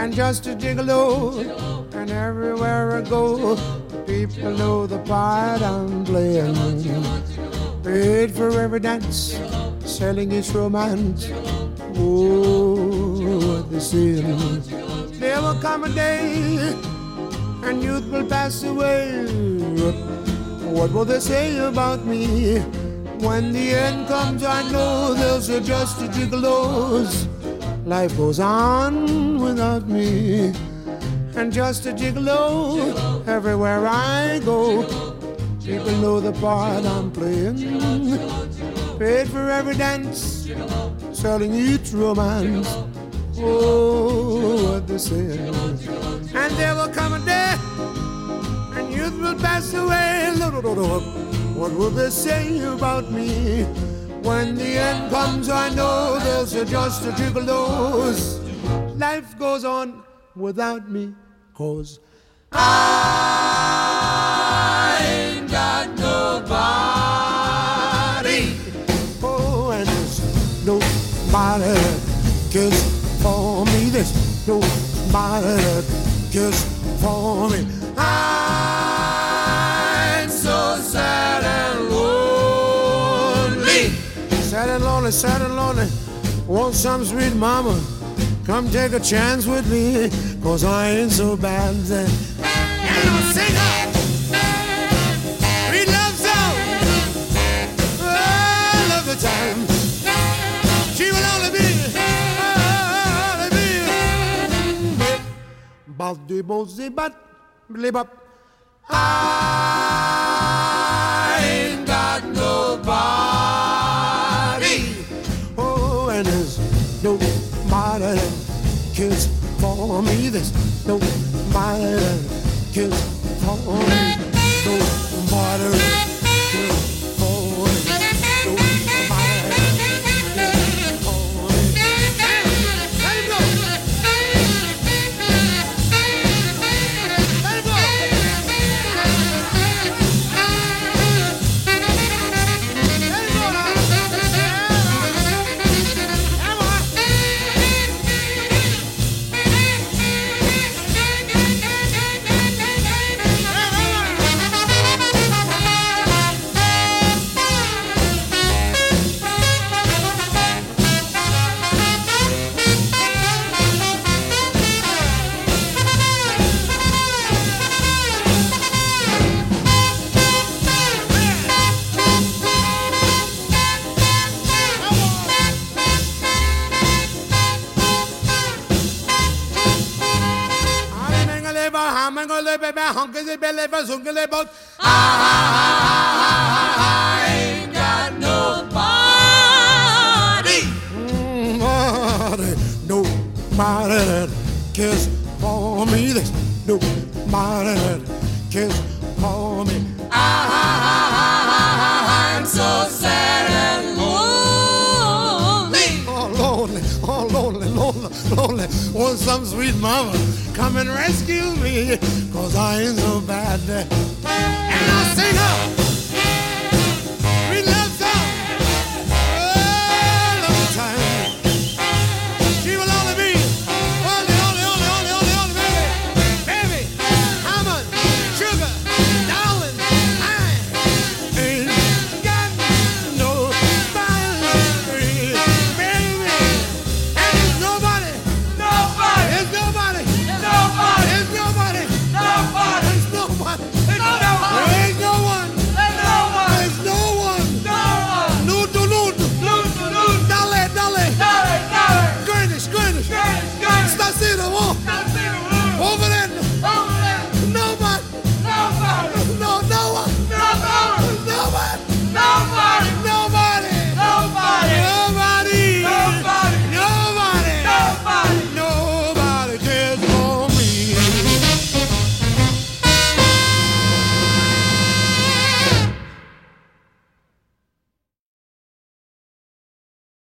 and just a gigolo. And everywhere I go, people know the part I'm playing. Paid for every dance, selling its romance. Oh, what they say. There will come a day, and youth will pass away. What will they say about me? When the end comes, I know they'll say just a gigolos. Life goes on without me, and just a gigolo. Everywhere I go, people know the part I'm playing. Paid for every dance, selling each romance. Oh, what they say. And there will come a day, and youth will pass away. What will they say about me? When the end comes, I know they'll say just a gigolos. Life goes on without me, 'cause I ain't got nobody. Oh, and there's nobody that cares for me. There's nobody that cares for me. I'm so sad and lonely. Sad and lonely, sad and lonely. Want some sweet mama, come take a chance with me, 'cause I ain't so bad. And I'll sing her sweet love song. Oh, I love the time. She will only be Baldi bozi bat blib up. I ain't got nobody. Oh, and there's nobody that cares for me. There's nobody that cares for me. Nobody that cares for me. Nobody that cares for me. Let him go. Let him go. I ain't got nobody. Nobody that cares for me. There's nobody that cares for me. I'm so sad and lonely. Oh, lonely, oh, lonely, lonely, lonely. Want some sweet mama, come and rescue me, 'cause I ain't so bad. And I'll sing her